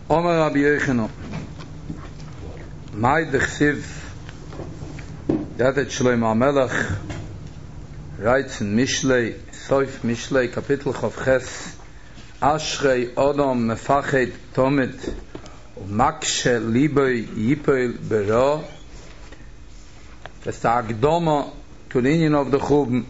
Omer Rabbi Yochanan, Mai dechsiv, Yadet Shlomo HaMelech, writes in Mishlei, Soif Mishlei, Kapitel Chof Ches, Ashrei Odom Mefachet Tomit, Makshe Liboi Yipol Bero. That's the Akdoma to the union of the Chub.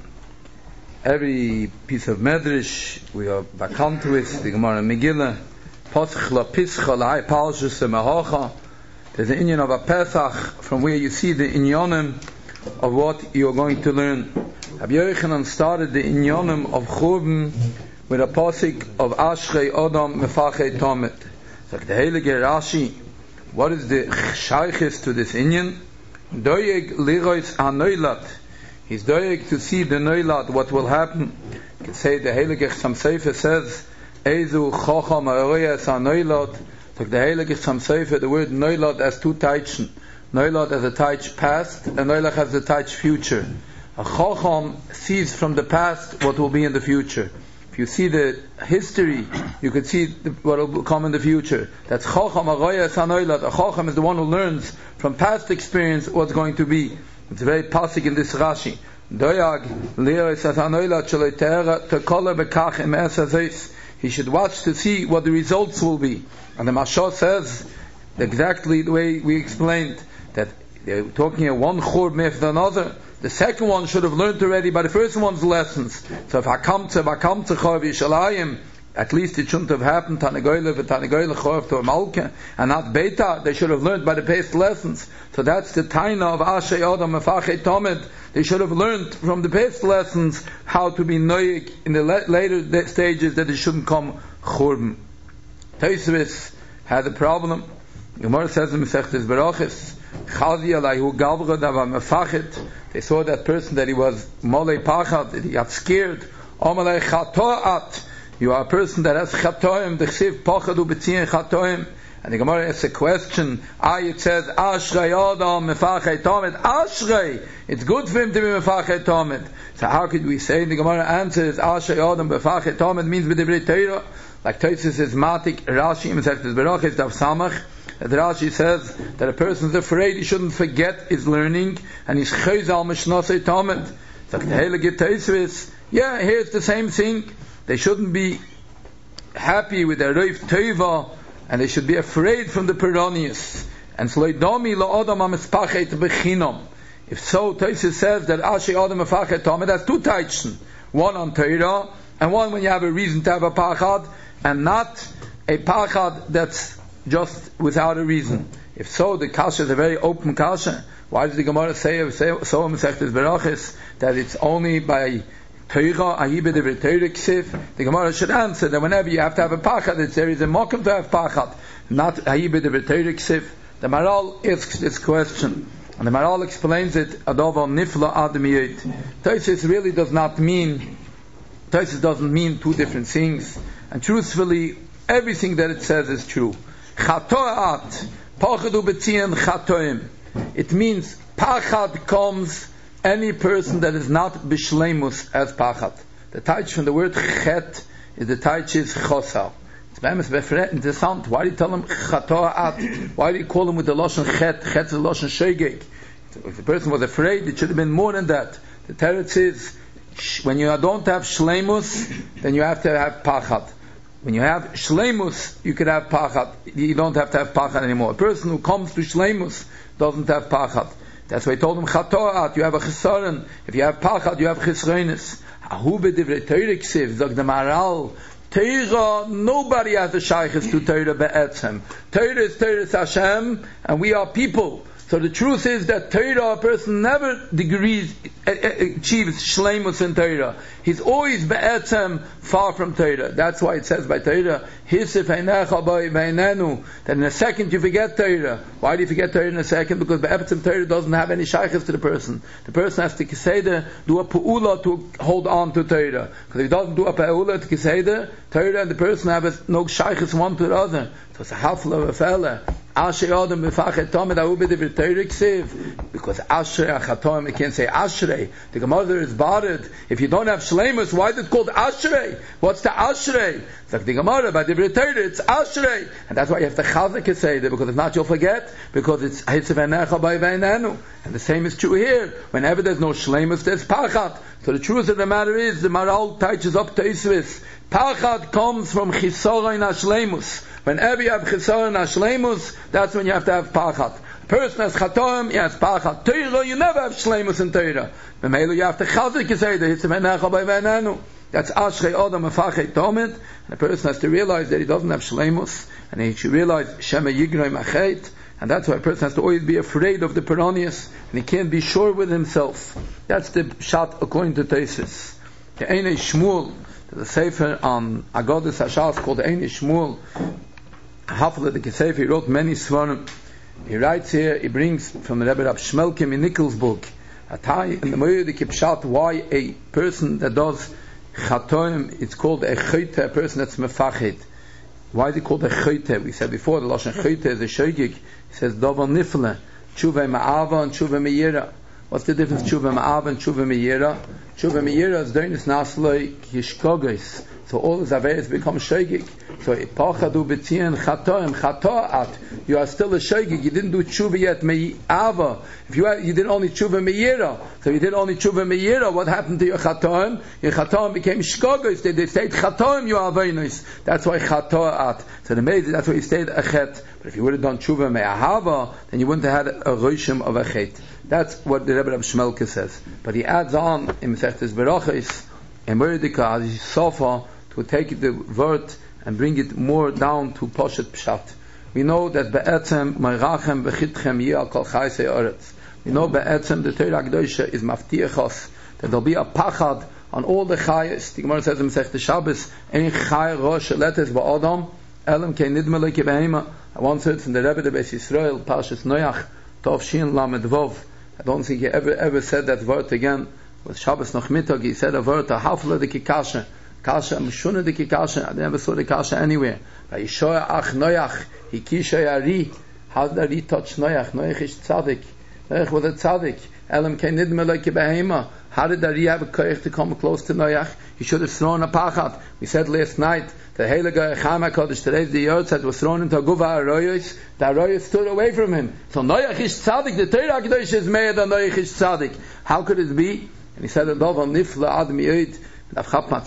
Every piece of Medrash we are back onto it, the Gemara Megillah, Posach La Pischa La Parshas Mehocha. There's an inyan of a Pesach from where you see the inyanim of what you are going to learn. Rabbi Yochanan started the inyanim of Churban with a posik of Ashrei Odom Mefachet Tomit. So the Heilige Rashi, what is the shaykhis to this inyan? Doyeg lirois hanoilat. He's doyeg to see the noilat, what will happen. You can say the Heilige Chassam Sofer says, Ezu chocham ha'oyes hanoilat. So the Heilige Chassam Sofer, the word noilat has two taichen. Noilat has a taich past, and noilat has a taich future. A chocham sees from the past what will be in the future. If you see the history, you could see what will come in the future. That's chocham ha'oyes hanoilat. A chocham is the one who learns from past experience what's going to be. It's very pasuk in this Rashi. Doyag lirois hanoilat shaloi tekola bekach im esazis. He should watch to see what the results will be. And the Mashal says exactly the way we explained, that they're talking here one churban after another. The second one should have learned already by the first one's lessons. So if Hakamtze Chorv Yishalayim, at least it shouldn't have happened Tanagoyle Chorv to Malka, and not Beta. They should have learned by the past lessons. So that's the taina of Ashrei Odom Mefachet Tomit. They should have learned from the past lessons how to be noyik in the later stages, that it shouldn't come churban. Tosfos had a problem. Gemara says in Masechtas Berachos, Chazi alayhu gavra davar mefachet. They saw that person that he was molei pachad, that he got scared. Omalei chatoat. You are a person that has chatoim. The chsiv pachad u'betzion chatoim. And the Gemara asks a question. It says Ashrei Odom Mefachet Tomit. Ashrei, it's good for him to be Mefachet Tomit. So how could we say? The Gemara answers Ashrei Odom Mefachet Tomit means b'divrei Torah. Like Tosfos says, Matik Rashi Masechtas Berachos Daf Samach. That Rashi says that a person is afraid he shouldn't forget his learning, and he's chayzal mishnasei Tomit. So the Heilige Tosfos, yeah, here's the same thing. They shouldn't be happy with their Reif Teva, and they should be afraid from the Peronius. And Sloidomi la'odam ha'mispachet b'chinam. If so, Tosfos says that Ashrei Odom Mefachet Tomit has two taichen. One on Torah, and one when you have a reason to have a pachad, and not a pachad that's just without a reason. If so, the kasha is a very open kasha. Why does the Gemara say in Masechtas Berachos that it's only by Torah, ahibe de Torah ksiv? The Gemara should answer that whenever you have to have a pachad, there is a mokum to have pachad, not ahibe de Torah ksiv. The Maral asks this question, and the Maral explains it, adovam nifla admiyot. Tosfos really does not mean, Tosfos doesn't mean two different things, and truthfully, everything that it says is true. Chatoat, pachad u'betzion chatoim. It means pachad comes any person that is not bishleimus as pachad. The taich from the word chet is the taich is chosal. It's very interessant. Why do you tell him chatoat? Why do you call him with the lashon chet? Chet is the lashon shegeg. If the person was afraid, it should have been more than that. The teretz is when you don't have shleimus, then you have to have pachad. When you have shleimus, you could have pachad. You don't have to have pachad anymore. A person who comes to shleimus doesn't have pachad. That's why I told him chatoat. You have a chesaron. If you have pachad, you have chesronis. Ahu b'divrei Torah ksiv. Zog the Maral. Torah, nobody has a shaykhis to Torah be'etzem. Torah is Torah Hashem, and we are people. So the truth is that Torah, a person never achieves shleimus in Torah. He's always be'etzem, far from Torah. That's why it says by Torah, Hisif einecha b'einenu, that in a second you forget Torah. Why do you forget Torah in a second? Because be'etzem Torah doesn't have any shaykhis to the person. The person has to kiseder, do a pu'ula to hold on to Torah. Because if he doesn't do a pu'ula to kiseder, Torah and the person have no shaykhis one to the other. So it's a hafla of a fella. Ashrei Adam Mefachet Tomed Ahu B'Divrei Torah Ksiv, because Ashrei Achatoim, you can't say Ashrei. The Gemara is bothered. If you don't have Shleimus, why is it called Ashrei? What's the Ashrei? It's like the Gemara, by Divrei Torah, it's Ashrei. And that's why you have to Chazak say that, because if not, you'll forget, because it's Hitzav Enecha B'Ay V'Einenu. And the same is true here. Whenever there's no Shleimus, there's Pachat. So the truth of the matter is, the Maral teaches up to Isvis. Pachat comes from Chisoron HaShleimus. Whenever you have Chisoron HaShleimus, that's when you have to have Pachat. Person has Chatoim, he has Pachat. Torah, you never have Shleimus in Torah. B'meilu, you have to Chazik, you say, that it's a Menecha B'Ay V'Einenu. That's Ashrei Adam Mefachet Tomed. And the person has to realize that he doesn't have Shleimus, and he should realize Shema Yigroi Machet. And that's why a person has to always be afraid of the Peronius, and he can't be sure with himself. That's the shot according to Tesis. The Einei Shmuel, the Sefer on Agodas Hashas called the Einei Shmuel. Hafla the Sefer, he wrote many Svarim. He writes here, he brings from the Rebbe Rab Shmelkim in Nickelsburg, in the Moed Kipshat, why a person that does Chatoim, it's called a Chayte, a person that's Mefachet. Why is it called a Chayte? We said before, the Lashon Chayte is a Shoygig. He says, Dovan Nifle, Tshuva Ma'ava and Tshuva Me'yira. What's the difference Tshuva Ma'ava and Tshuva Me'yira? Tshuva Me'yira is Deinis Nasloi Yishkogis. So all the Zaveris become Shoygig. So Ipachadu B'tien Chatoim, Chato'at. You are still a Shoygig. You didn't do Tshuva yet Me'ava. If you did only Tshuva Me'yira. So you did only Tshuva Me'yira. What happened to your Chatoim? Your Chatoim became Shkogis. They stayed Chatoim, you are Aveinos. That's why Chato'at. So the Me'yira, that's why you stayed Achet. But if you would have done Tshuva Me'ahava, then you wouldn't have had a Roshim of Achet. That's what the Rebbe of Shmelke says. But he adds on in Mesechtes Berachos, and Mordecai as Sofa, to take the word and bring it more down to Poshet Pshat. We know that Be'etzem Meirachem Bechitchem Yeh Kol Chaysei Oretz. We know Be'etzem the Torah Kedosha is Maftiachos, that there'll be a Pachad on all the Chayes. The Gemara says in Mesechtes Shabbos, Ein Chay Rosh Letes Ba'Adam Elam Kei Nidme Leke Behema. I once heard from the Rebbe of Beis Yisrael, Parshas Noach, Tov Shin Lamed Vov. I don't think he ever said that word again. With Shabbos noch Mittag, he said a word, a hafla de kikasha. Kasha, mshuna de kikasha. I never saw the kasha anywhere. Vayishoya ach Noach, hikisha yari. How did Ari touch Noach? Noach is tzaddik. Noach was a tzaddik. Elam kei nidme leke behema. How did Ari have a koyach to come close to Noach? He should have thrown a pachat. We said last night, the Heilige Echam HaKadosh, today's the Yotzat, was thrown into a guva Aroyos. The Aroyos stood away from him. So Noach is tzaddik. The Torah HaKadosh is made than Noach is tzaddik. How could it be? And he said, Dovan Nifla Ad Mi'id. The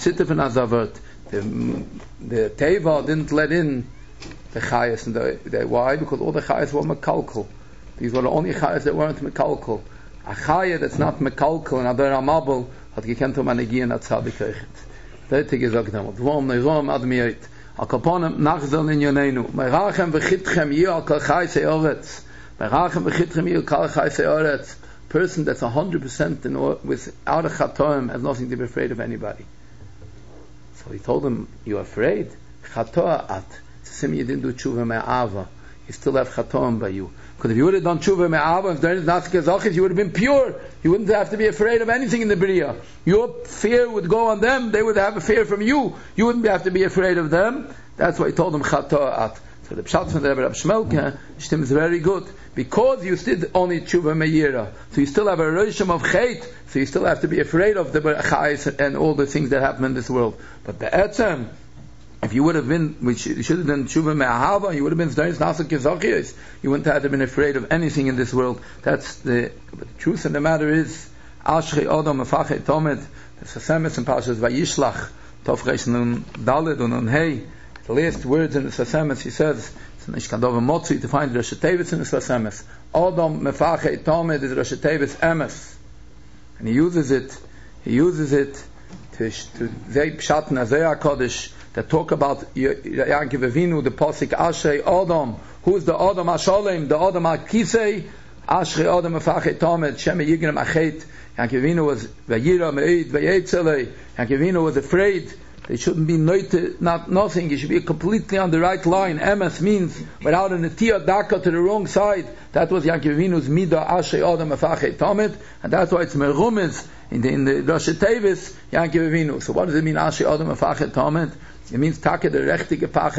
Teva didn't let in the Chayas. And why? Because all the Chayas were Mekalkal. These were the only Chayas that weren't Mekalkal. A Chaya that's not Mekalkal and Adar Amabel hat gekent Manegi and Atzadik Eichet. Der hat gesagt, Dvom Neirom Ad Mi'id. Akaponem Nachzel in Yonenu. Meirachem V'chitchem Yeh Al Kol Chaysei Oretz. Meirachem V'chitchem Yeh Al Kol Chaysei Oretz. Person that's 100% without a Chatoim has nothing to be afraid of anybody. So he told him, you're afraid? Chato'at. It's you didn't do Tshuva Me'ava. You still have Chatoim by you. Because if you would have done Tshuva Me'ava, if there is not Kezachis, you would have been pure. You wouldn't have to be afraid of anything in the Bria. Your fear would go on them. They would have a fear from you. You wouldn't have to be afraid of them. That's why he told him Chato'at. So the Pshat from the Rebbe Rab Shmelke, Shtim is very good. Because you did only Tshuva Me'yira. So you still have a Roshim of Chait. So you still have to be afraid of the Chais and all the things that happen in this world. But the Etzem, if you would have been, which you should have done Tshuva Me'ahava, you would have been Zdanis Nasa Kezachiyos. You wouldn't have been afraid of anything in this world. That's the truth of the matter is, Ashrei Adam Mefachet Tomed, the Sasemes and Parshas Vayishlach, Tov Reish Nun Daled and Nun Hey. The last words in the Sasemes, he says, it's not Motzi to find Rosh Tevis in the Sasemes. Adam Mefachet Tomed is Rosh Tevis Emes. And he uses it to say Pshat Nazei HaKadosh, that talk about Yaakov Avinu, the Pasuk Ashrei Adam. Who's the Adam Hashalem? The Adam HaKisei? Ashrei Adam Mefachet Tomed, Shema Yigrem Achet. Yaakov Avinu was Vayira Me'id Vayetzelei. Yaakov Avinu was afraid. There shouldn't be nothing. You should be completely on the right line. Emes means without an Atiyah Daka to the wrong side. That was Yaakov Avinu's Midah Ashrei Adam Mefachet Tomed, and that's why it's Merumiz in the Rosh Tevis Yaakov Avinu. So what does it mean Ashrei Adam Mefachet Tomed? It means Taka the rechtige Pachet.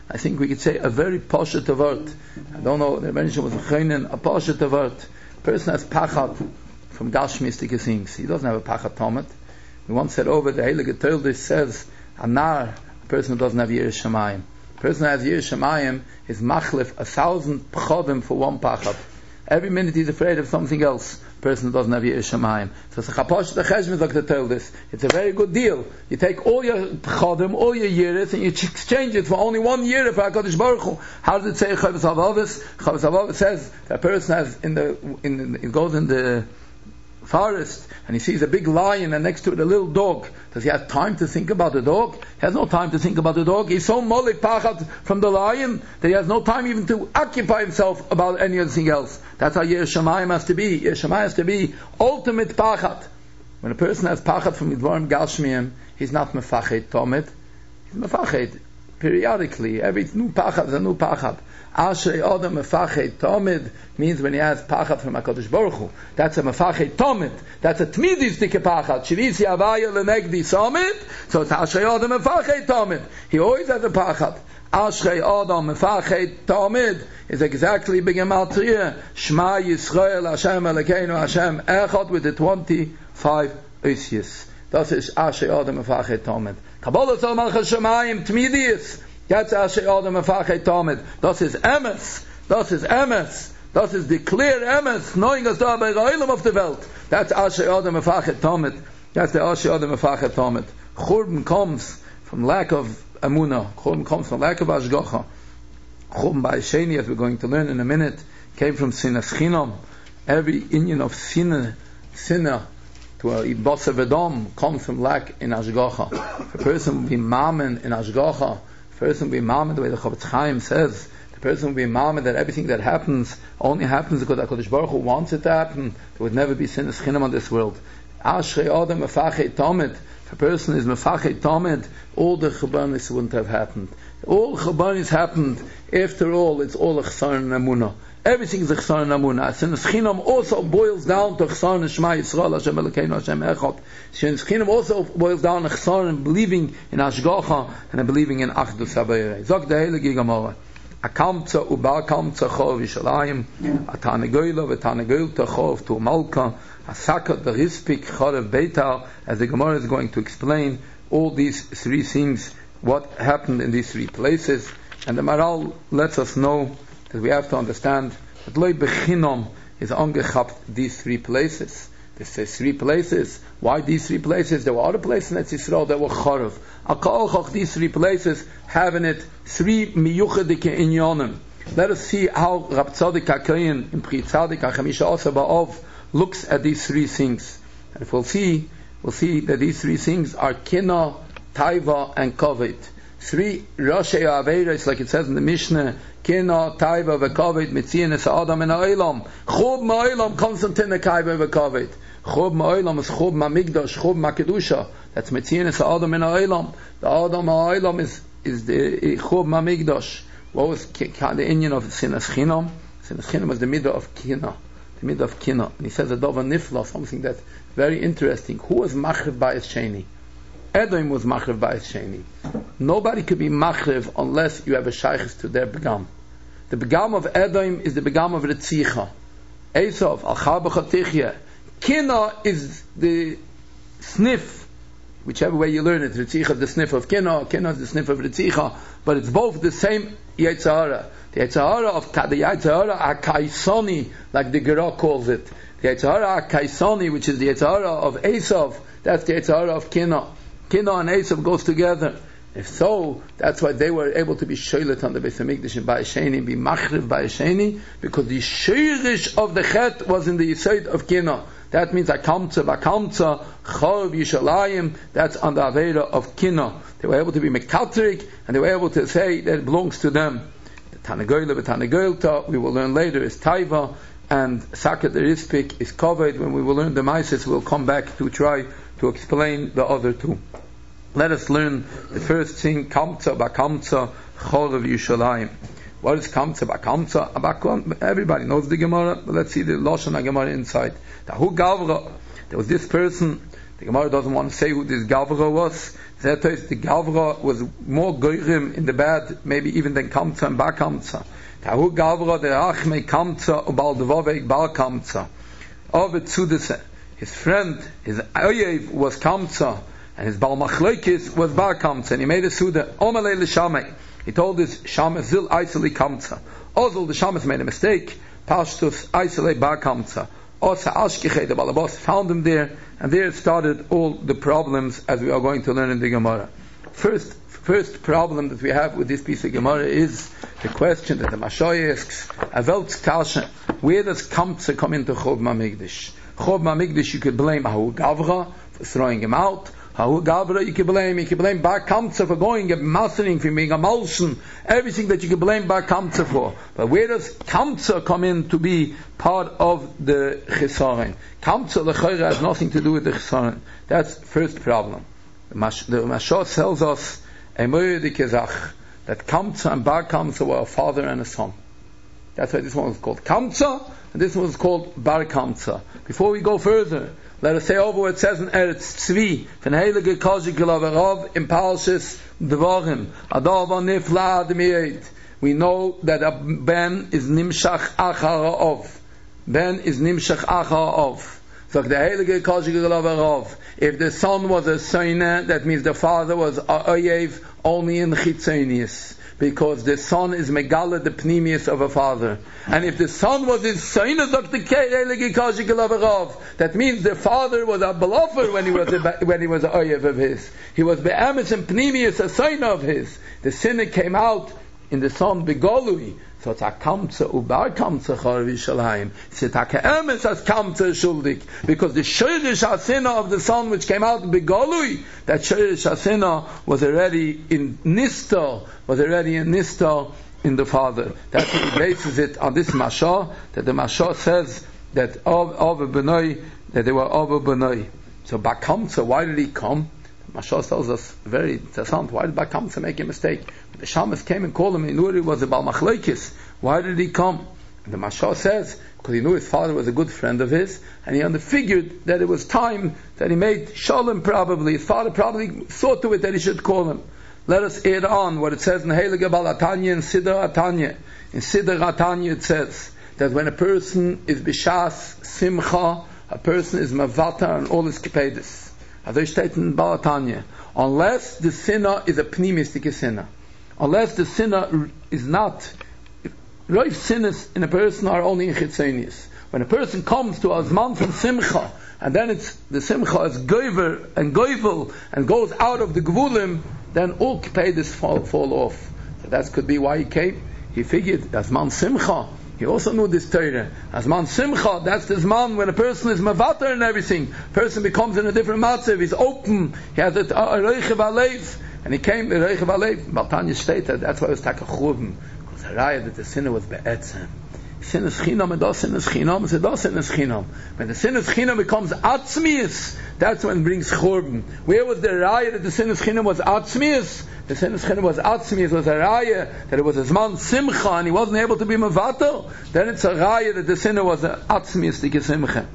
I think we could say a very poshet word. I don't know, the Rebbeinu was a poshet word. A person has pachat from Gashmistic things. He doesn't have a pachat tomet. We once said over the Heilige Tildis says, a person who doesn't have Yiras Shamayim. A person who has Yiras Shamayim is machlif 1,000 pchodim for one pachat. Every minute he's afraid of something else. A person who doesn't have Yiras Shamayim. So it's a chaposh the cheshbon like the Tildis. It's a very good deal. You take all your pchodim, all your yiras, and you exchange it for only one year for HaKadosh Baruch Hu. How does it say Chavos Havavis? Chavos Havavis says that a person has it goes in the forest and he sees a big lion and next to it a little dog. Does he have time to think about the dog? He has no time to think about the dog. He's so molik pachat from the lion that he has no time even to occupy himself about anything else. That's how Yiras Shamayim has to be. Yiras Shamayim has to be ultimate pachat. When a person has pachat from Yidvarim Gashmiyim, he's not mefachet tomet. He's mefachet periodically. Every new pachat is a new pachat. Ashrei Adam mefachet tomid means when he has pachat from HaKadosh Baruch Hu. That's a mefachet tomid. That's a tmidis dike pachat. Shivisi avaya lenegdi somid. So it's Ashrei Adam mefachet tomid. He always has a pachat. Ashrei Adam mefachet tomid is exactly b'gematria Shema Yisrael Hashem Elokeinu Hashem Echad with the 25 oisius. That is Ashrei Adam mefachet tomid. Kabbalah Tzal Malchus Shemayim tmidis. That's Ashrei Adam mefachet tomid. Das is emes. Das is emes. Das is the clear emes. Knowing us da bei Reilam of the Welt. That's Ashrei Adam mefachet tomid. That's the Ashrei Adam mefachet tomid. Churban comes from lack of emunah. Churban comes from lack of ashgacha. Churban by Sheni, as we're going to learn in a minute, came from sinas chinam. Every inyan of sinah to a ibasa vedom comes from lack in ashgacha. If a person will be mamen in ashgacha, the person will be mamen the way the Chofetz Chaim says. The person will be mamen that everything that happens only happens because HaKadosh Baruch Hu wants it to happen. There would never be sinas chinam on this world. Ashrei Adam mefachet tomid. If a person is mefachet tomid, all the chabanis wouldn't have happened. All chabanis happened. After all, it's all a chsar and emunah. Everything is a chsar and emunah. Sinas chinam also boils down to chsar and Shema Yisrael Hashem Elokeinu Hashem Echad. Sinas chinam also boils down to chsar and believing in Ashgacha and believing in Achdus HaBorei. Zog the Heilige Gemara. Akamtza uba kamtza chov Yishalayim atanegoyla v'tanegoylta chov to Malka asakat v'rispik chorev beitar. As the Gemara is going to explain all these three things, what happened in these three places, and the Maral lets us know that we have to understand that loy bechinam is angechapt these three places. This says three places. Why these three places? There were other places in Yisrael that were chorev. Akal these three places have in it three miyuchadike inyanim. Let us see how Rab Tzadik HaKohen in Pri Tzadik HaChamisha Asa Ba'ov looks at these three things. And if we'll see that these three things are kina, taiva, and kavod. Three Roshei Aveiros, like it says in the Mishnah, kina, taiva, v'kavod, mitzion es Adam in ha'olam. Chub ma'olam Konstantin kaiva v'kavod. Chub ma'olam is chub ma'migdash, chub ma'kedusha. That's mitzion es Adam in ha'olam. The Adam ha'olam is the chub ma'migdash. What was the inyan of sinas chinam? Sinas chinam was the midah of kina. The midah of kina. And he says a dova nifla, something that's very interesting. Who was machriv ba'is sheni? Edom was machriv ba'is sheni. Nobody could be machriv unless you have a shaykhis to their begam. The begam of Edom is the begam of Ritzicha. Esav, al-char b'chatichya. Kina is the sniff, whichever way you learn it. Ritzicha is the sniff of Kina is the sniff of Ritzicha, but it's both the same Yetzirah. The Yetzirah of the Yetzirah HaKaisoni, like the Gemara calls it. The Yetzirah HaKaisoni, which is the Yetzirah of Esav, that's the Yetzirah of Kina. Kina and Esav goes together. If so, that's why they were able to be shoylet on the Beis Hamikdash in Ba'asheni, be machriv Ba'asheni, because the shirish of the chet was in the yisod of Kina. That means akamtza, chorv Yishalayim. That's on the avera of Kina. They were able to be mekatrik, and they were able to say that it belongs to them. The Tanagoyla, Tanagoylta, we will learn later, is taiva, and sakat rispik is covered. When we will learn the maises, we'll come back to try to explain the other two. Let us learn the first thing, kamtza b'kamtza chorv Yishalayim. What is kamtza b'kamtza? Everybody knows the Gemara, but let's see the Lashon HaGemara inside. There was this person, The Gemara doesn't want to say who this Gavra was. The Gavra was more goyrim in the bad, maybe even than Kamza and Bar Kamza. Tahu Gavra the Achmei Kamza ubal devovek Bar Kamza. Ovid Tzudese, his friend, his Oyev was Kamza, and his Baal Machlokes was Bar Kamza, and he made a Suda. Omalei l'Shamei. He told his Shammai Zil Isali Kamza. Ozil the Shammai made a mistake. Pashtus Isali Bar Kamza. Osa Ashkiche the Balabos found him there, and there started all the problems, as we are going to learn in the Gemara. First problem that we have with this piece of Gemara is the question that the Mashoy asks: Avelt's Kasha, where does Kamza come into Chov Mamigdish? Chov Mamigdish, you could blame Ahu Gavra for throwing him out. Ahu Gavra, you could blame Bar Kamza for going and mastering, for being a Malshan, everything that you could blame Bar Kamza for. But where does Kamza come in to be part of the Chisaron? Kamza L'chayra has nothing to do with the Chisaron. That's first problem. The Mashah tells us a Moedik Ezach, that Kamza and Bar Kamza were a father and a son. That's why this one was called Kamza, and this one was called Bar Kamza. Before we go further, let us say over what it says in Eretz Tzvi, von Heilige Kozhik Gelavarov, in Parshas Devarim, Adava Nifla Admiyet. We know that a Ben is Nimshach Acharaov. Ben is Nimshach Acharaov. So the Heilige Kozhik Gelavarov, if the son was a Soina, that means the father was Oyev only in Chitzonius, because the son is Megala, the Pneumius of a father. And if the son was his Soina, that means the father was a Balofer when he was a Oyev of his. He was Be'emes and Pneumius, a Soina of his. The sinner came out in the son Begolui. So it's a Kamza ubar Kamza Charav Yishalayim. It's a Emes as Kamza Shuldik, because the Shirish Hasina of the son which came out in Begolui, that Shirish Hasina was already in Nistar, in the father. That's what he bases it on this Mashah, that the Mashah says that Ava Benoi, that they were Ava Benoi. So Bar Kamza, why did he come? Mashal tells us very interessant. Why did Bar Kamza make a mistake? The Shammos came and called him. He knew he was a Baal Machlokes. Why did he come? And the Mashal says because he knew his father was a good friend of his, and he figured that it was time that he made Shalom. Probably his father probably saw to it that he should call him. Let us add on what it says in Heilige Baal Atanya and Siddur Atanya. In Siddur Atanya it says that when a person is b'shas simcha, a person is mavata and all his kipedis. Unless the sinner is a pneumistic sinner, unless the sinner is not, right sinners in a person are only in chitzonius. When a person comes to Azman from Simcha, and then the Simcha is goiver and goivel and goes out of the gvulim, then all kipedis fall off. So that could be why he came. He figured Azman Simcha. He also knew this Torah. Azman Simcha, that's the Zman when a person is mavatar and everything. Person becomes in a different matzav. He's open. He has a reichev alev. And he came to reichev alev. Baltanya stated that's why it was takachuvim. Because the raya that the sinner was be'etzem. Sin is chinam and das sin is chinam. So das sin is chinam. When the sin is chinam becomes atzmius, that's when it brings churban. Where was the raya that the sin is chinam was atzmius? The sin is chinam was atzmius, was a raya that it was a zman simcha and he wasn't able to be mavato. Then it's a raya that the sinner was a atzmius dike simcha.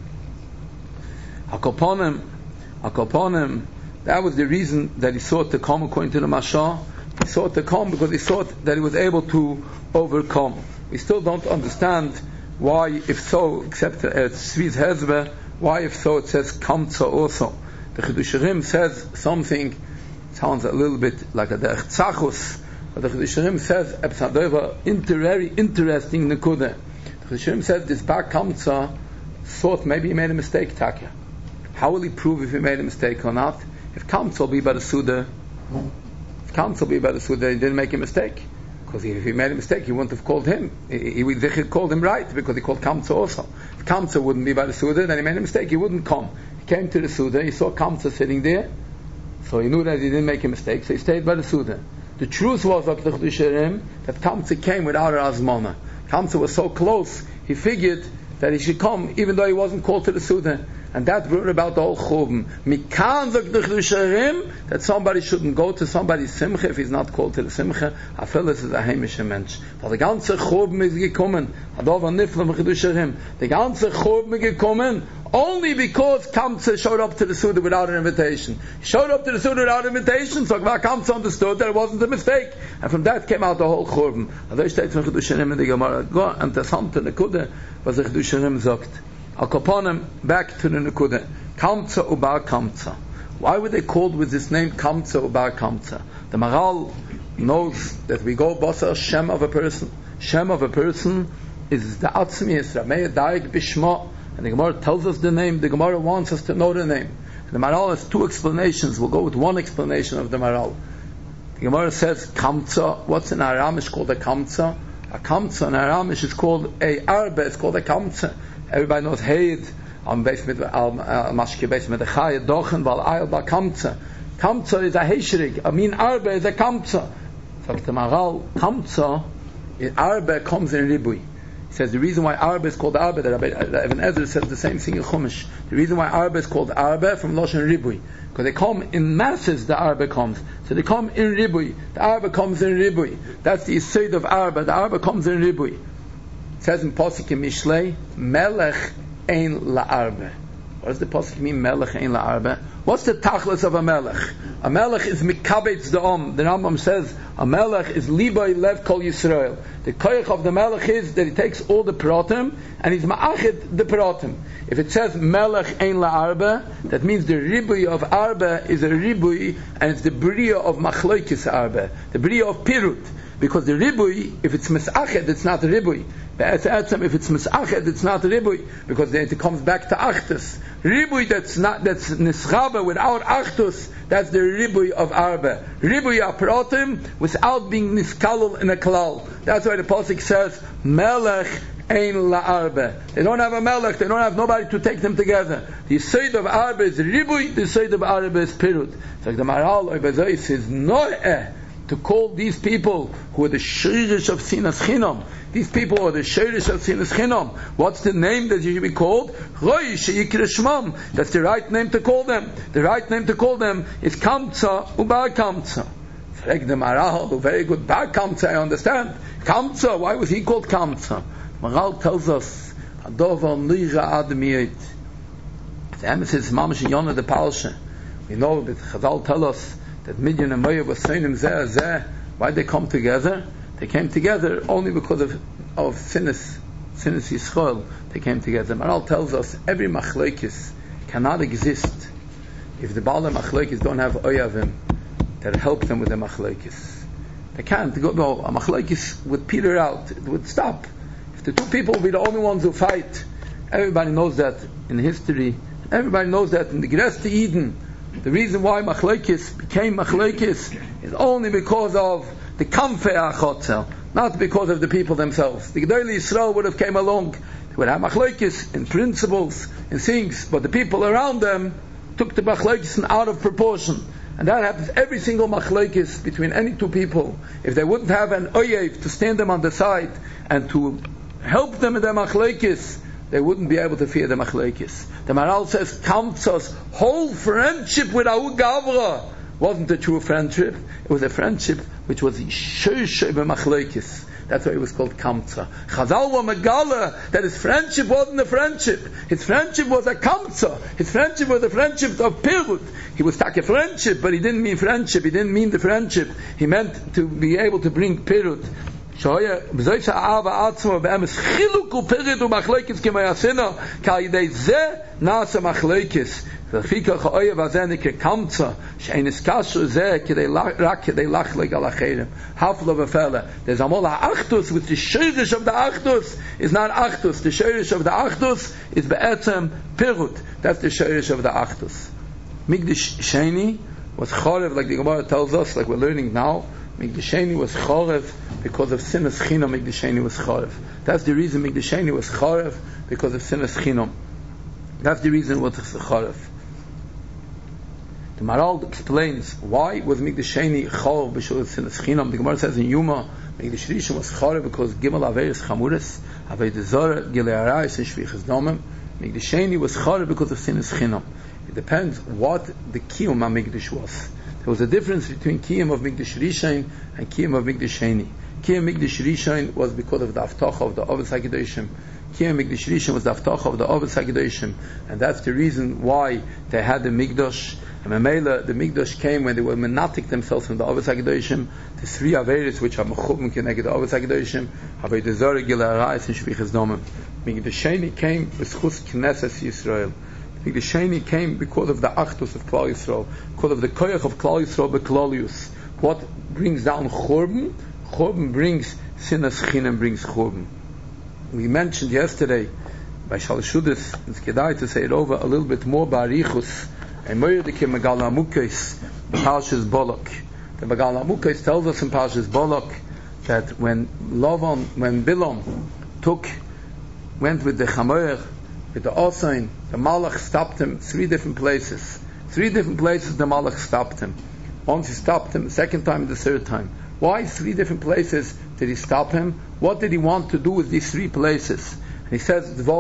Akoponim, that was the reason that he sought to come according to the Mashah. He sought to come because he thought that he was able to overcome. We still don't understand why, if so, except Tzvi's Hezbe, why, if so, it says Kamza also. The Chidush Rim says something, sounds a little bit like a Derech Tzachus, but the Chidush Rim says very interesting Nekuda. The Chidush Rim says this Bar Kamza thought maybe he made a mistake, Takya. How will he prove if he made a mistake or not? If Kamza will be by the Suda, he didn't make a mistake. Because if he made a mistake, he wouldn't have called him. He would have called him right, because he called Kamza also. If Kamza wouldn't be by the Suda, then he made a mistake, he wouldn't come. He came to the Suda, he saw Kamza sitting there, so he knew that he didn't make a mistake, so he stayed by the Suda. The truth was that Kamza came without an azmana. Kamza was so close, he figured that he should come, even though he wasn't called to the Suda. And that brought about the whole churban. Mikan zok the Chidush that somebody shouldn't go to somebody's simcha if he's not called to the simcha. Afeles is a heimischer Mensch. Weil der ganze churban ist gekommen. Adova nifla mit Chidush. Der ganze churban gekommen only because Kamsa showed up to the Suda without an invitation. He showed up to the Suda without an invitation, so Kamsa understood that it wasn't a mistake. And from that came out the whole Churban. Also steht von Chidushanim in the Gemara. Interessante Nekude, was the Chidushanim sagt. Al Kaponim, back to the Nekude. Kamsa ubar Kamsa. Why were they called with this name Kamsa ubar Kamsa? The Maral knows that we go Basar Shem of a person. Shem of a person is the Atzmi, is Rameh Daik Bishma. And the Gemara tells us the name. The Gemara wants us to know the name. And the Maral has two explanations. We'll go with one explanation of the Maral. The Gemara says Kamsa. What's in Aramish called a Kamsa? A Kamsa in Aramish is called a Arba. It's called a Kamsa. Everybody knows Heid. Mashke Beis mit the Chaya Dochen Val Ayel Ba Kamsa. Kamsa is a Heishrig. I mean Arba is a Kamsa. So the Maral Kamsa, Arba comes in Ribui. He says the reason why Arba is called Arba, that Ibn Ezra says the same thing in Chumash. The reason why Arba is called Arba from Loshen Ribui, because they come in masses. The Arba comes, so they come in Ribui. The Arba comes in Ribui. That's the Yesod of Arba. The Arba comes in Ribui. It says in Pasuk in Mishlei, Melech ein la Arba. What does the pasuk mean? Melech ein la Arba. What's the tachlis of a melech? A melech is mikabetz da'am. The Rambam says a melech is libay lev kol Yisrael. The koyach of the melech is that he takes all the pratim and he's ma'achid the pratim. If it says melech ein la Arba, that means the ribui of Arba is a ribui, and it's the bria of machloikis Arba, the bria of pirut. Because the ribui, if it's misached, it's not a ribui. If it's misached, it's not a ribui, because then it comes back to achtus. Ribui that's nischabe without achtus, that's the ribui of Arba. Ribui apratim without being niskalul in a klal. That's why the pasuk says melech ein la Arba. They don't have a melech. They don't have nobody to take them together. The yesod of Arba is ribui. The yesod of Arba is pirut. It's like the Maral Oibazoi says noeh, to call these people who are the shirish of sinas chinam. These people are the shirish of sinas chinam. What's the name that you should be called? Roy sheyikra shmam. That's the right name to call them. The right name to call them is Kamsa ubar Kamsa. Frag the Maral, very good. Bar Kamsa, I understand. Kamsa, why was he called Kamsa? Maral tells us, Adover Nira Admiyet. The emissaries Mamash and Yonah the Palsha. We know that Chazal tell us that Midian and Moav was saying zeh. Why they come together? They came together only because of sinas Yisrael. They came together. Maral tells us every machlekes cannot exist if the Baal machlekes don't have oyavim that help them with the machlekes. They can't. A machlekes would peter out. It would stop. If the two people would be the only ones who fight, everybody knows that in history. Everybody knows that in the Geras to Eden. The reason why machlekes became machlekes is only because of the kamfei achotzel, not because of the people themselves. The Gedolei Yisrael would have came along, they would have machlekes in principles, in things, but the people around them took the machlekes out of proportion. And that happens every single machlekes between any two people. If they wouldn't have an oyev to stand them on the side and to help them in their machlekes, they wouldn't be able to fear the machlekes. The Maral says Kamsa's whole friendship with Ahu Gavra wasn't a true friendship. It was a friendship which was Shoshe b'machlekes. That's why it was called Kamsa. Chazal wa Megala that his friendship wasn't a friendship. His friendship was a Kamsa. His friendship was a friendship of Pirut. He was like a friendship, but he didn't mean friendship. He didn't mean the friendship. He meant to be able to bring Pirut. בזוי שהאהבה עצמו באמס חילוק ופרד ומחלקס כמה יעשינו כי ידי זה נעשה מחלקס ולפי כך האויב הזה נקרא קמצא שאין הסקשו זה רק כדי לחלק על אחרים הפלא ופלא. There's amol ha'achtus, which the shirish of the achtus is not achtus. The shirish of the achtus is be'etzem pirut. That's the shirish of the achtus. Migdash Sheni was chorev, like the Gemara tells us, like we're learning now. Migdash Sheni was chorev because of sinas chinam. Migdash Sheni was chorev. That's the reason Migdash Sheni was chorev, because of sinas chinam. That's the reason it was chorev. The Maral explains why was Migdash Sheni chorev because of sinas chinam. The Gemara says in Yuma, Migdash Rishon was chorev because gimel averis chamuris, avei zora gilei arayis and shvichas domim. Migdash Sheni was chorev because of sinas chinam. It depends what the kiyum HaMikdash was. There was a difference between kiyum of Migdash Rishon and kiyum of Migdash Sheni. Kiyum Migdash Rishon was because of the Avtocha of the Ovis HaKadoshim. Kiyam Mikdash Rishon was the Avtach of the Ovis HaKadoshim, and that's the reason why they had the Mikdash. And Mamela, the Mikdash came when they were menatik themselves from the Ovis HaKadoshim, the three Averis which are Mechubim Keneged the Ovis HaKadoshim, Aved Zorah, Gilei Arayis, and Shvichas Domim. Mikdash Sheni came with Chus Knesses Yisrael. Mikdash Sheni came because of the Achdus of Klal Yisrael, because of the Koyach of Klal Yisrael Beklolius. What brings down Churban? Churban brings Sinas Chinam, brings Churban. We mentioned yesterday by Shalashudis, it's Kedai to say it over a little bit more by Arichus, and Moyedike Megal Amukes, Parshas Bolok. The Megal Amukes tells us in Parshas Bolok that when Bilam went with the Chamoyer, with the Osain, the Malach stopped him 3 different places. 3 different places the Malach stopped him. Once he stopped him, the second time, the third time. Why 3 different places did he stop him? What did he want to do with these 3 places? And he says, it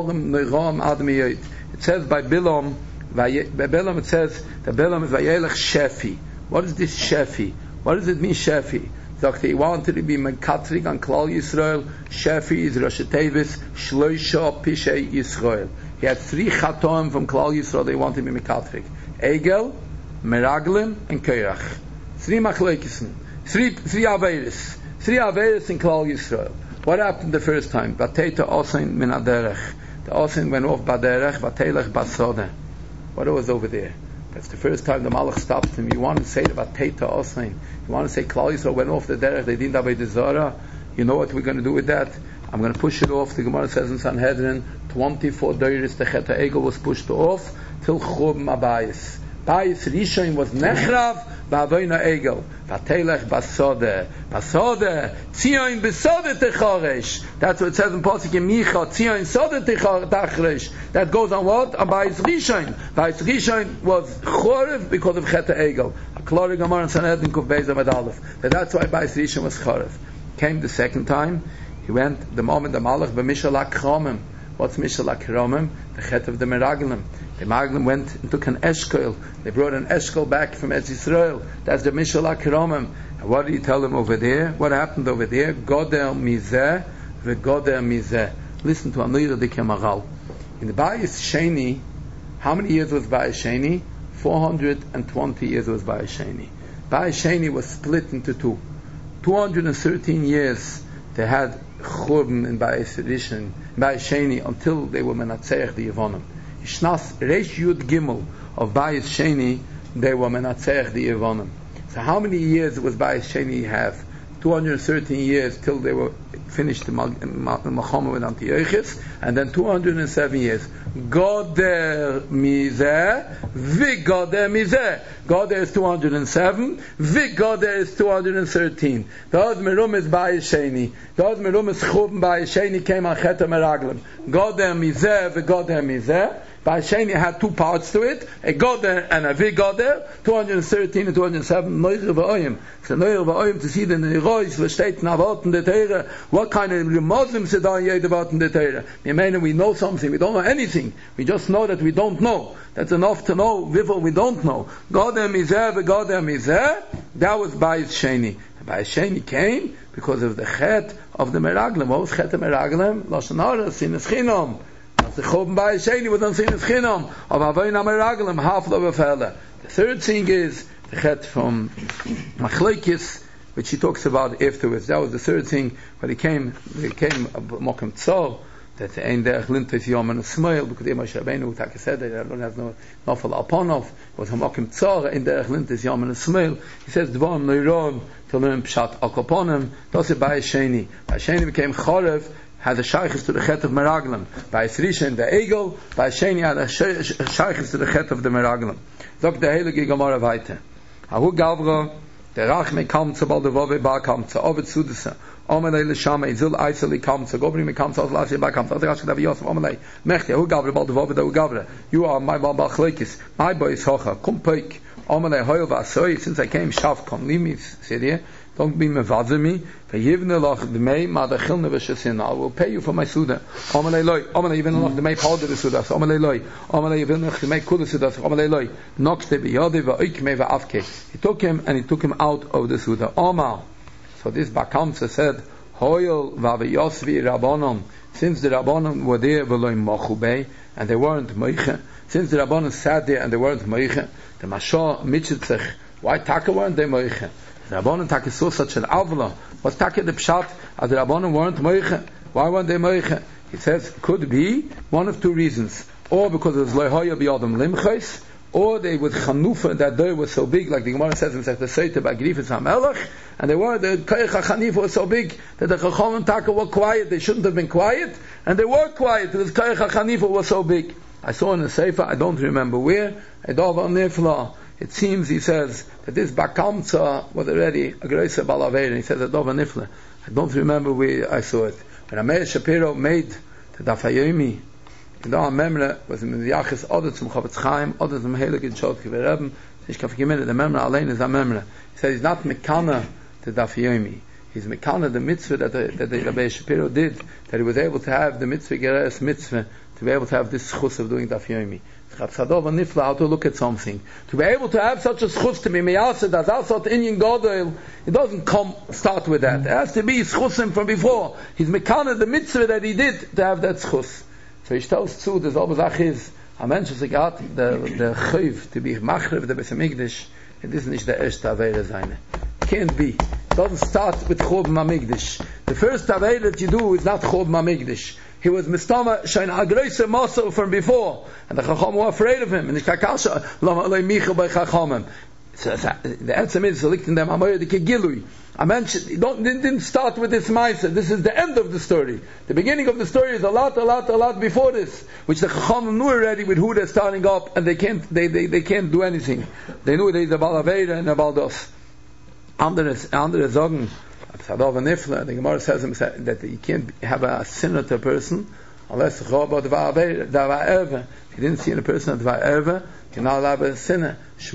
says by Bilam, it says that Bilam is Vayelech Shefi. What is this Shefi? What does it mean Shefi? He wanted to be Mekatrik on Klal Yisrael. Shefi is Rosh Tevis Shloisha Pishei Yisrael. He had 3 Chatoim from Klal Yisrael. They wanted to be Mekatrik: Egel, Meraglim, and Keirach. 3 Machlekesen, 3 Averis, 3 Averis in Klal Yisrael. What happened the first time? Vateta Osain min Aderech. The Osain went off Baderech. Vatelech Basode. What was over there? That's the first time the Malach stopped him. You want to say about Vateta Osain? You want to say Klal Yisrael went off the Derech? They didn't have a Zorah. You know what we're going to do with that? I'm going to push it off. The Gemara says in Sanhedrin, 24 Deiris the Chet HaEgel was pushed off till Churban Abayis. Bayis Rishon was Nechrav Ba'avoyna Egel. Vatelech Basode. Basode. Tzion Besode Techoresh. That's what it says in Pasuk in Micha. Tzion Sode Techoresh. That goes on what? On Bayis Rishon. Bayis Rishon was Chorev because of Chet HaEgel. A Klori Gemara and Sanhedrin Kuf Beis Amud Aleph. That's why Bayis Rishon was Chorev. Came the second time. He went the moment the Malach b'Mishalak Chomim. What's Mishalak Chomim? The Chet of the Meraglim. The Meraglim went and took an Eshkol. They brought an Eshkol back from Eretz Yisrael. That's the Mishalak Chomim. And what did he tell them over there? What happened over there? Godel Mizeh v'Godel Mizeh. Listen to Amira de Kemaral. In the Bayis Sheni, how many years was Bayis Sheni? 420 years was Bayis Sheni. Bayis Sheni was split into 2. 213 years they had Churban in Bayis Rishon, Bayis Sheni, until they were Menatzeach the Yevonim. Ishnas Reish Yud Gimel of Bayis Sheni, they were Menatzeach the Yevonim. So how many years was Bayis Sheni have? 213 years till they were finished the Malchama with Antiochus, and then 207 years. Goder Mizeh, Vigoder Mizeh. Goder is 207, Vigoder is 213. The Od Merum is Bayis Sheni. The Od Merum is Churban Bayis Sheni came on Chet HaMeraglim. Goder Mizeh, Vigoder Mizeh. Bayis Sheni had 2 parts to it, a Goder and a Vigoder, 213 and 207, Neuer V'Oyim. So Neuer V'Oyim to see the Neirois, the state Navot the Teire, what kind of Muslims sit on Yed about the Teire. We know something, we don't know anything, we just know that we don't know. That's enough to know, Vivol we don't know. Goder Mizeh, Vigoder Mizeh, that was Bayis Sheni. Bayis Sheni came because of the Chet of the Meraglim. What was Chet of Meraglim? Lashon Hara, Sinas Chinom. The Churban Bayis Sheni was on Sinas Chinom of Avoyna Meraglim, half of a fella. The third thing is the Chet from Machlekes, which he talks about afterwards. That was the third thing. When he came Mokem Tzor, that the Ein Derech Lintes Yom and Smail, because Moshe Rabbeinu Taka said that I don't have no Nafal Alponov, was Mokem Tzor, Ein Derech Lintes Yom and Smail. He says Dvarim Neiron to learn Pshat Akoponim. That's a Bayis Sheni. Bayis Sheni became Chorev, had a shaykhis to the Chet of Meraglim. Bayis Rishon the Egel, Bayis Sheni had a shaykhis to the Chet of the Meraglim. Sagt der Heilige Gemara weiter. Ahu Gavra, der Rachme kam zu bald der Wove ba kam zu Ovet Sudese. Omelei Leshama Izil Eiseli kam zu Gobri me kam zu Lasi ba kam zu. Der Rashi Davi Yosef Omelei. Mechti Ahu Gavra bald der Wove da Gavra. You are my Balchlekis. My boy is hocha. Kom peik. Omelei Hoyel Vasoi. Since I came Shav kom limis. See there? Don't be mevazir me. Vayivne lach d'mei madachilne v'shasina. I will pay you for my suda. Omelei loy. Omelei yivne lach d'mei palde v'sudas. Omelei loy. Omelei yivne lach d'mei kula sudas. Omelei loy. Nokste b'yode v'oikmei v'avke. He took him and he took him out of the suda. Omal. So this Bakamsa said, Hoyel v'aviyosvi rabbonon since the Rabbanon were there and they weren't Meiche, since the Rabbanon sat there and they weren't Meiche, the Mashah Mitzitzech, why Taka weren't they Meiche? The Rabbanon Taka saw such an avla. What's Taka the Pshat as the Rabbanon weren't Meiche? Why weren't they Meiche? He says, could be one of two reasons. Or because it was Loihoya B'Yadam Limchais, or they would Chanufa, that day was so big, like the Gemara says in Sech Seita by Grifis HaMelech, and they were, the Koyach HaChanifa was so big, that the Chacham Taka were quiet. They shouldn't have been quiet, and they were quiet, because Koyach HaChanifa was so big. I saw in the Sefer, I don't remember where, Edav Nifla, it seems, he says, that this Bakamtza was already a Greisa Balaveir, and he says, Edav Nifla. I don't remember where I saw it. When Meir Shapiro made the Daf HaYomi, in der Memre was in the Yachis oder zum Chavetz Chaim oder zum Heiligen Schot Gewerben. Ich kann vergessen, der Memre allein ist a Memre. He says he's not Mekana the Daf Yomi. He's Mekana the mitzvah that the Rabbi Shapiro did, that he was able to have the mitzvah Gereis mitzvah, to be able to have this schus of doing Daf Yomi. Chadov and Nifla, how to look at something. To be able to have such a schus to be meyased as Asat Inyan Godel, it doesn't start with that. It has to be schusim from before. He's Mekana the mitzvah that he did to have that schus. So he tells zu, the selbe Sache is, a Mensch, was hat der Chayv, to be Machrev, der Beis HaMikdash, it is nicht der erste Aveire seine. Can't be. It doesn't start with Chob HaMikdash. The first Aveire that you do is not Chob HaMikdash. He was Mistama, Shain Agreise Mossel from before, and the Chacham were afraid of him, and the Kakasha, Lama Alei Micha by Chachamim. So the answer is, liegt in them, Amoyer de Kegilui. I mentioned, didn't start with this mindset. This is the end of the story. The beginning of the story is a lot before this, which the Chacham knew already with who they're starting up, and they can't do anything. They knew there's a Balaveira and a Baldos. Andere sagen, the Gemara says that you can't have a sinner to a person unless if you didn't see in a person that you're not allowed a sinner.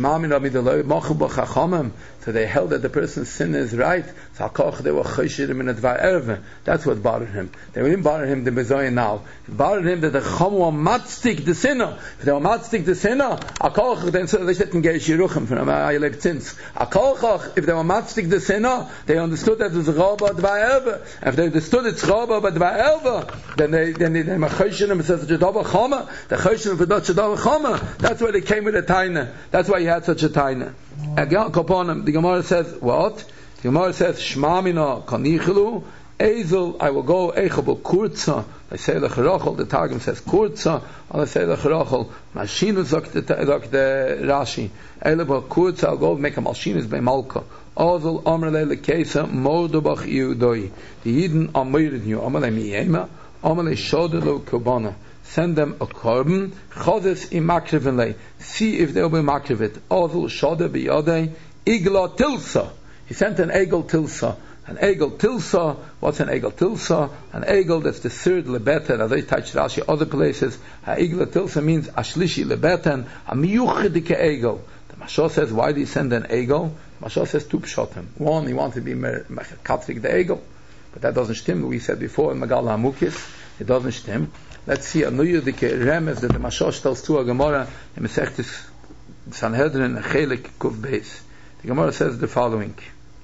So they held that the person's sin is right. So they were choshedim in a dvar erve. That's what bothered him. They didn't bother him the bezoyin now. It bothered him that the chacham were matzdik the sinner. If they were matzdik the sinner, then so they didn't get shiruchim from Ayelek Tzins. If they were matzdik the sinner, they understood that it was rabba dvar erve. If they understood it's rabba but dvar erve, then they were choshedim and said jadava chama. The choshedim for that jadava chama. That's why they came with a taina. That's why he had such a taina. The Gemara says what? The Gemara says Shmamina Kanichelu Ezel. I will go Echabel Kurza. I say Lecharachel. The Targum says Kurza. I say Lecharachel. Mashinu sagt the Rashi. Elebel Kurza. I'll go make a Mashinus by Malka. Ozel Amrele Lekesa Mordobach Yudoi. The Yidden Amirid you. Amale Miyema. Amale Shodelo Kobana. Send them a korban. Chodes im makrivenlei. See if they'll be makrivit. Ozel shode biyodei igla tilsa. He sent an egel tilsa. An egel tilsa. What's an egel tilsa? An egel, that's the third lebeten. As I touch Rashi other places, a igla tilsa means ashlishi lebeten, a miyuchidike egel. The Mashal says, why did he send an egel? The Mashal says two pshatim. One, he wanted to be katrik the egel, but that doesn't stem. We said before in Magal HaMukis, it doesn't stem. Let's see a nuyudike remes that the Mashosh tells to a Gemara in Mesechtes Sanhedrin Chelik Kuf Beis. The Gemara says the following: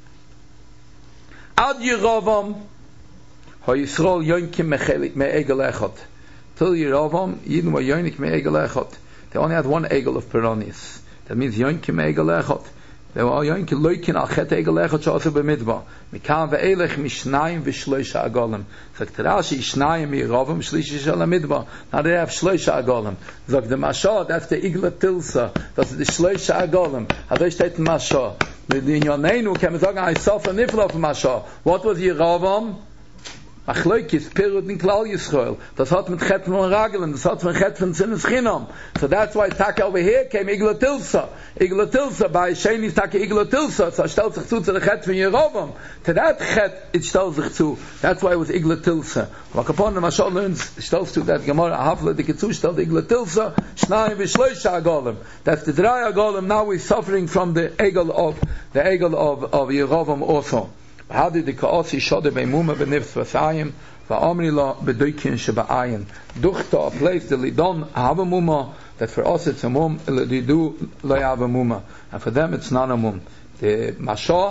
Ad Yeravam HaYisrael Yonkim Me'egel Echad. Till Yeravam Yidin were Yonik Me'egel Echad. They only had one egel of Peronius. That means Yonkim Me'egel Echad. They were Yonkim Loikin Al Chet Egel Echad Sha'asu B'Midbar. Mikan ve'elech mishnayim v'shloisha agolim. Sagt Rashi, Ishnayim Yeravam Shlishi Shal HaMidbar. Now they have shloisha agolim. Sagt the Mashah, that's the Igla Tilsa. That's the shloisha agolim. Hadoi steht in Mashah. In Yoneinu, can we sagen, I suffer nifla of Mashah. What was Yeravam? Achloikis, Pirut in Klal Yisrael. Das hat mit Chet von Ragelen, das hat mit Chet von Sinnes Chinam. So that's why Taka over here came Igla Tilsa. Igla Tilsa, by Sheni Taka Igla Tilsa. So stellt sich zu der Chet von Yerovam. To that Chet, it stellt sich zu. That's why it was Igla Tilsa. But upon the Mashal learns, stellt zu that Gemara, Hafla de Kitzu, stellt Igla Tilsa, Shnayim v'Shloisha Agolim. That's the Drei Agolim. Now we're suffering from the Egel of Yerovam also. How did the Kaosi Shode Beimuma Benivs Vasayim Va'omri La Bedoikin Sheba'ayin Duchta, a place the Lidon Havamuma, that for us it's a mum, Lidu La Havamuma, and for them it's not a mum. The Mashah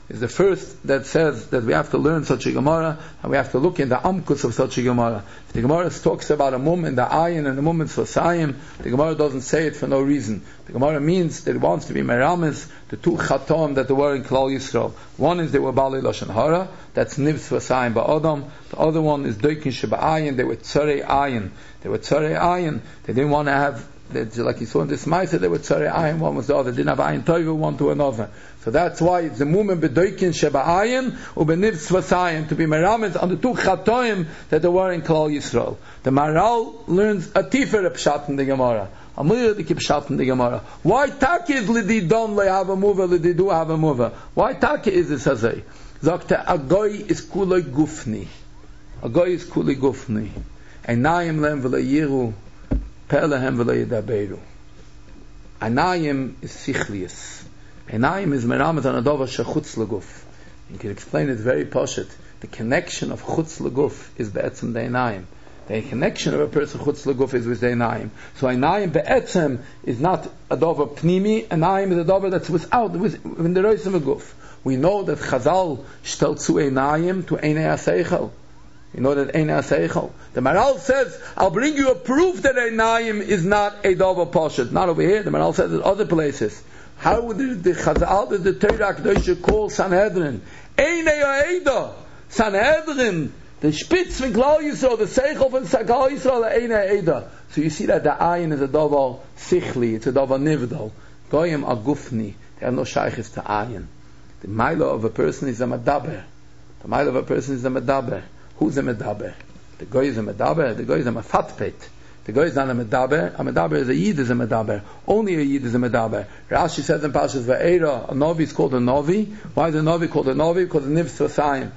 is the first that says that we have to learn such a Gemara, and we have to look in the amkus of such a Gemara. If the Gemara talks about a mum in the ayin and a mum in Sosayim, the Gemara doesn't say it for no reason. The Gemara means that it wants to be meramis, the two chatom that there were in Klal Yisrael. One is they were Bali Lashon Hara, that's Niv Sosayim Ba'odam. The other one is Doikin Sheba Ayin, they were Tzarei Ayin. They were Tzarei Ayin. They didn't want to have, like you saw in this Maisa, they were Tzarei Ayin, one was the other. They didn't have Ayin Toivu, one to another. So that's why it's the Mumen B'doikin Sheba Ayin, U'beniv Tzvasayim, to be meramis on the two chatoim that there were in Klal Yisrael. The Maral learns a tifer pshat in the Gemara. A myriad pshat in the Gemara. Why tak is lididon le'hava muva, lididu hava muva? Why tak is this azay? Zakte, a goy is kulei gufni. A goy is kulei gufni. Einayim lem v'le'yiru, perlehem v'le'yidaberu. Einayim is sichlius. Einayim is meramet on a dova shechutz leguf. You can explain it very poshut. The connection of chutz leguf is be'etzem the einayim. The connection of a person chutz leguf is with the einayim. So einayim be'etzem is not a dova pnimi. Einayim is a dova that's without, within the reis of a guf. We know that Chazal stellt zu einayim to einay aseichel. You know that einay aseichel. The Maral says, I'll bring you a proof that einayim is not a dova poshut. Not over here. The Maral says it other places. How would the Chazal, the Torah Kedosha call Sanhedrin? Einay Aida. Sanhedrin, the Spitz von Klal Yisrael, the Seichel von Klal Yisrael, Einay Aida. So you see that the ayin is a davar sichli, it's a davar nivdal. Goyim agufni, they have no shaykhis to ayin. The mila of a person is a medaber. The mila of a person is a medaber. Who's a medaber? The goy is a medaber, the goy is a mefatpet. The guy is not a medaber. A medaber is a yid is a medaber. Only a yid is a medaber. Rashi says in Parshas Va'era, a novi is called a novi. Why is a novi called a novi? Because it's nivs v'sayim.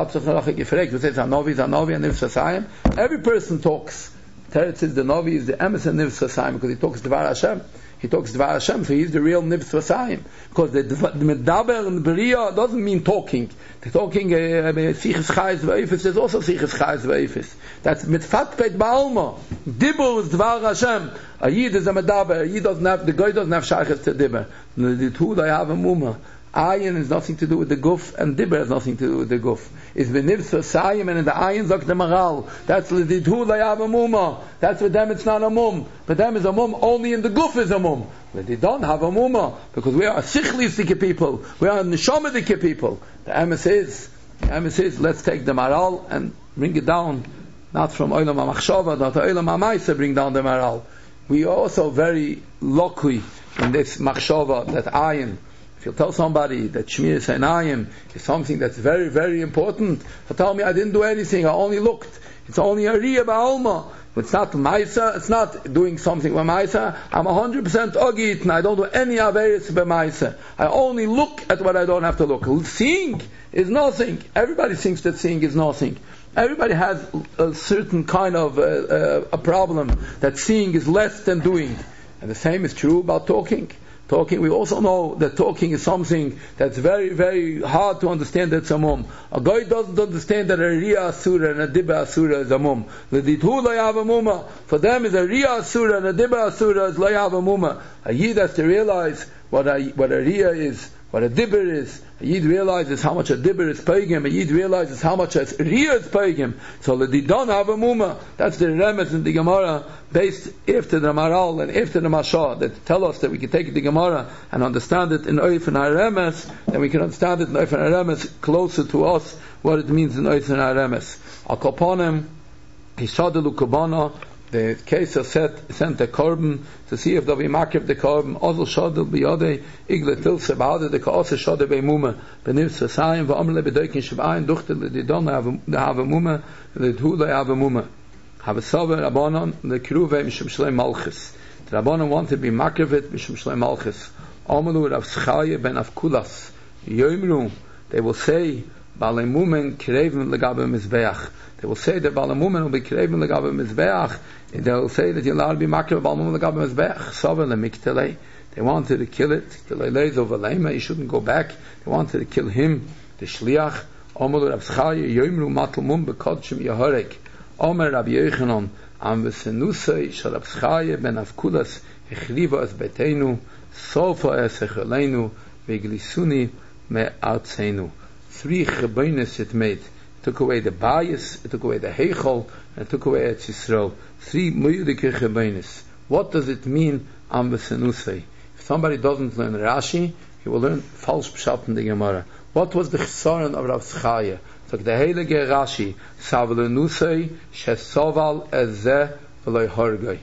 We say a novi and nivs v'sayim. Every person talks. Teretz says the novi is the emes and nivs v'sayim because he talks Dvar Hashem. He talks Dvar Hashem, so he's the real nivs v'sayim. Because the medaber and beria doesn't mean talking. The talking sichas chayes v'eifis. There's also sichas chayes v'eifis. That's mitfatpet ba'alma. Dibur is Dvar Hashem. A yid is a medaber. A yid doesn't have, the guy doesn't have shaykhs to dibur. The two they have a muma. Ayin has nothing to do with the guf, and dibur has nothing to do with the guf. It's benivs v'sayim, and in the ayin zok the maral. That's l'didhu layav a muma. That's for them it's not a mum. For them is a mum, only in the guf is a mum. But they don't have a muma, because we are sichlistic people. We are neshomadik people. The emes is, let's take the maral and bring it down, not from olam ha-machshava, not olam ha-maisa, bring down the maral. We are also very lucky in this machshava, that ayin. If you tell somebody that Shmiras Einayim is something that's very, very important, he'll tell me I didn't do anything, I only looked. It's only a Riyah Ba'alma. It's not Maisa, it's not doing something with Maisa. I'm 100% Ogit, and I don't do any Averis by Maisa. I only look at what I don't have to look. Seeing is nothing. Everybody thinks that seeing is nothing. Everybody has a certain kind of a problem, that seeing is less than doing. And the same is true about talking. Talking, we also know that talking is something that's very, very hard to understand. That's a mum. A guy doesn't understand that a Riyah Asura and a Dibba Asura is a mum. L'didhu layav a mumma. For them is a Riyah Asura and a Dibba Asura is layav a mumma. A Yid has to realize what a Riyah is, what a Dibber is. A Yid realizes how much a Dibber is paying him. A Yid realizes how much a Riyah is paying him. So l'didon have a mumma. That's the remez in the Gemara, based after the Maral and after the Mashah, that tell us that we can take the Gemara and understand it in Oif and Haremes, then we can understand it in Oif and Haremes closer to us, what it means in Oif and Haremes. Al Koponim, Hishadelu Kubana, the case of sent a korban to see if they'll be makriv the korban. Ozil shadel biyadei igle tilse ba'ade the kaose shadel be'muma b'niv sasayim v'amle b'doikin shib'ayin duchte l'didon have a muma l'dhu have a muma. Have a saver Rabbanon the kiruve mishum shlei malchus. The Rabbanon want to be makrivit mishum shlei malchus. Amalu Rav Schaye ben Avkulas Yomru. They will say Balei Mumen Kirevim Legabe Mizbeach. They will say that Balei Mumen will be Kirevim Legabe Mizbeach. They will say that you're allowed to be makriv Balei Mumen Legabe Mizbeach. Saver lemiktelei. They wanted to kill it. Kilei over Lema. He shouldn't go back. They wanted to kill him. The Shliach. Amalu Rav Schaye Yomru Matal Mum Bekodshim Yahorek. Omer Rabbi Yochanan am v'senusay shel Rav Schaye ben Avkulas echriva es beteinu sofa es echelenu v'glisuni me'artzenu. 3 Chebeines it made. It took away the bias, it took away the Heichal, and it took away Eretz Yisrael. 3 Moedike Chebeines. What does it mean, Am V'Senusei? If somebody doesn't learn Rashi, he will learn false pshat in the Gemara. What was the chesaron of Rav Tzchaya? So the Heilige Rashi, Savlenusei shesoval ezeh v'loy horgoi.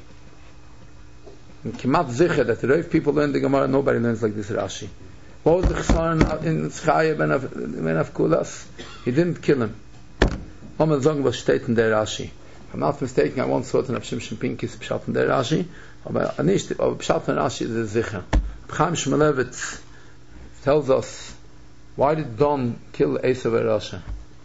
Kimat zicher that the people learn the Gemara, nobody learns like this Rashi. What was the chesaron in Tzchaya ben Avkulas? He didn't kill him. Omen Zong was steht in der Rashi. If I'm not mistaken, I once saw it in Shimshon Pinkis pshat in der Rashi, aber nicht, aber pshat in Rashi is zicher. Chaim Shmulevitz tells us, why did Don kill Esav and Rasha?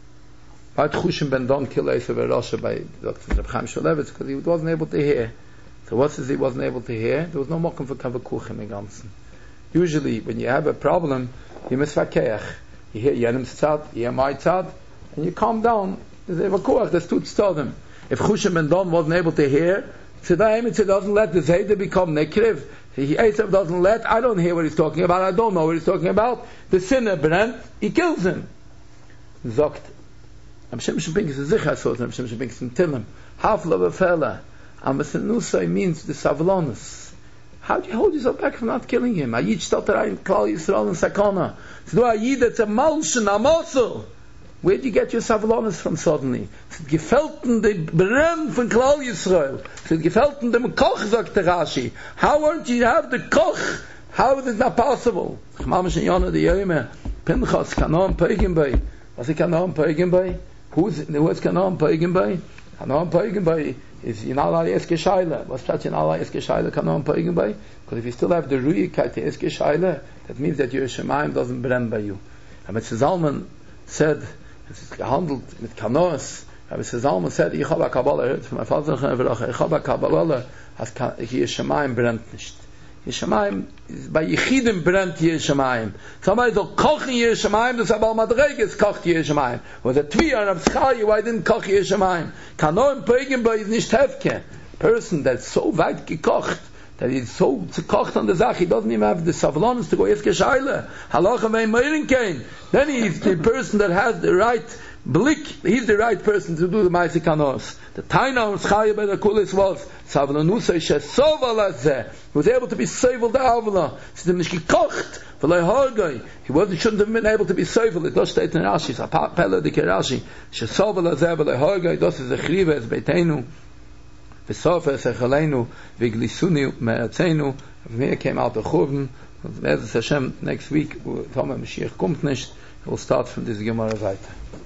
Why did Chushim ben Don kill Esav and Rasha by Dr. Chaim Shmulevitz? Because he wasn't able to hear. So what says he wasn't able to hear? There was no mokum for kavakuchim in Gansen. Usually, when you have a problem, you misvakeach. You hear Yenim's tzad, you hear my tzad, and you calm down. There's a vakuach, there's two tzadim. If Chushim ben Don wasn't able to hear, Tzedayim doesn't let the Zayda become nekriv. Esav doesn't let, I don't hear what he's talking about, I don't know what he's talking about. The sinner brennt, he kills him. Zogt. Am Shimshon Pinkis is sicher so, Am Shimshon Pinkis in Tillim. Half love a fella. Am Senusai means the Savlonus. How do you hold yourself back from not killing him? Ayid stot rein, Klal Yisrael and Sakona. So Ayid, it's a Malshen, a muscle. Where do you get your Savlonus from suddenly? Es hat gefelten de Brenn von Klal Yisrael. Es hat gefelten dem Koch, sagt der Rashi. How aren't you have the Koch? How is it not possible? Chmamish and Yonah the Yome. Pinchas, Kanon Peigenbei. Was is Kanon Peigenbei? Who is Kanon Peigenbei? Kanon Peigenbei is Yinala Eske Shaila. What's that Yinala Eske Shaila, Kanon Peigenbei? Because if you still have the Ruyikai to Eske Shaila, that means that your Shemaim doesn't brenn by you. And Mr. Zalman said, es ist gehandelt mit Kanoas. Aber es ist Zalman said, ich habe Kabbalah gehört von meinem Vater, ich habe Kabbalah, als hier Shemaim brennt nicht. Hier Shemaim, bei Yechidim brennt hier Shemaim. Somebody soll kochen hier Shemaim, das aber Madreges kocht hier Shemaim. Und der Tvier of Schayi, why didn't koch hier Shemaim? Kanoim Peigenbei ist nicht Hefke. Person that's so weit gekocht, that he's so gekocht on the Zach, he doesn't even have the Savlonus to go Eske Shaila. Halacha vein Meirin Kain. Then he's the person that has the right blick, he's the right person to do the Maisi Kanos. The Taina of Schaya by the Kulis was Savlanusa Shesoval Azeh. He was able to be Sevel the Avla. He didn't gekocht. He shouldn't have been able to be Sevel. It does state in Rashi. It's a Pella de Rashi. Shesoval Azeh V'lei Hargai. Das is a Chriva es Beiteinu. V'sofa es Echaleinu. V'glisuni me'atzenu. V'mir came out of Churven. Hashem next week, Tomer Mashiach kommt nicht. We'll start from this Gemara weiter.